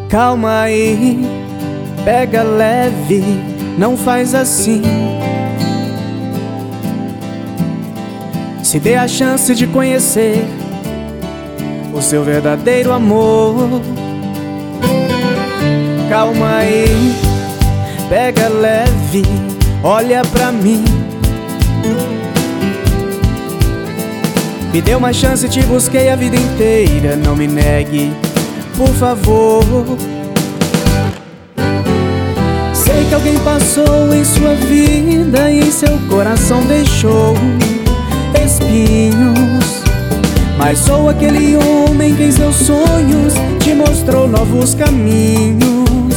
Calma aí, pega leve, não faz assim. Se dê a chance de conhecer o seu verdadeiro amor. Calma aí, pega leve, olha pra mim. Me dê uma chance, te busquei a vida inteira, não me negue, por favor. Sei que alguém passou em sua vida e em seu coração deixou espinhos, mas sou aquele homem que em seus sonhos te mostrou novos caminhos.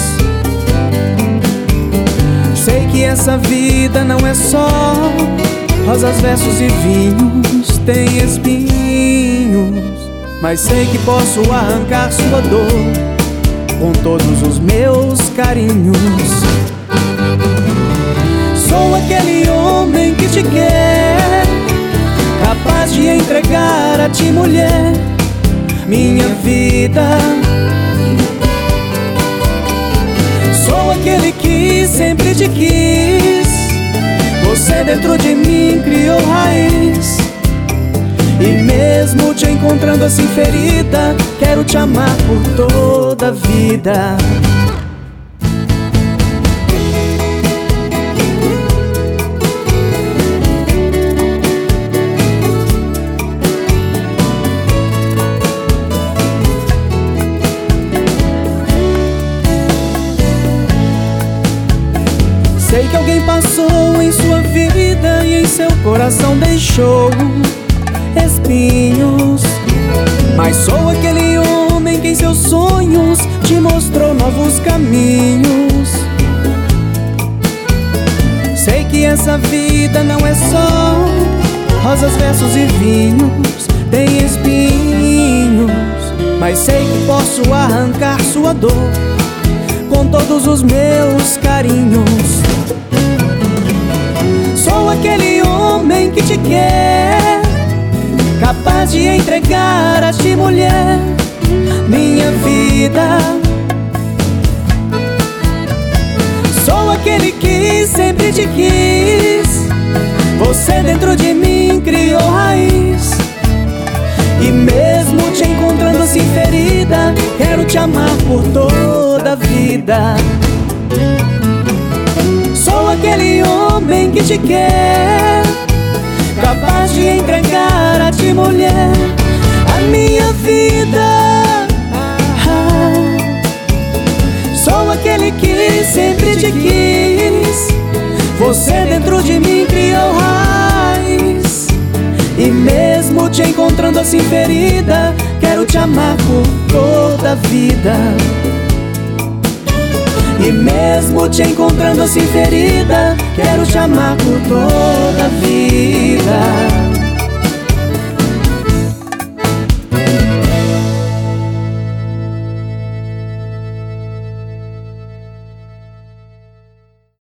Sei que essa vida não é só rosas, versos e vinhos, tem espinhos, mas sei que posso arrancar sua dor com todos os meus carinhos. Sou aquele homem que te quer, capaz de entregar a ti, mulher, minha vida. Sou aquele que sempre te quis, você dentro de mim criou raiz. E mesmo te encontrando assim ferida, quero te amar por toda a vida. Sei que alguém passou em sua vida e em seu coração deixou espinhos, mas sou aquele homem que em seus sonhos te mostrou novos caminhos. Sei que essa vida não é só rosas, versos e vinhos, tem espinhos, mas sei que posso arrancar sua dor com todos os meus carinhos. Sou aquele homem que te quer, capaz de entregar a ti, mulher, minha vida. Sou aquele que sempre te quis, você dentro de mim criou raiz. E mesmo te encontrando assim ferida, quero te amar por toda a vida. Sou aquele homem que te quer, capaz de entregar a ti, mulher, a minha vida. Sou aquele que sempre te quis, você dentro de mim criou raiz. E mesmo te encontrando assim ferida, quero te amar por toda a vida. E mesmo te encontrando assim ferida, quero te amar por toda a vida.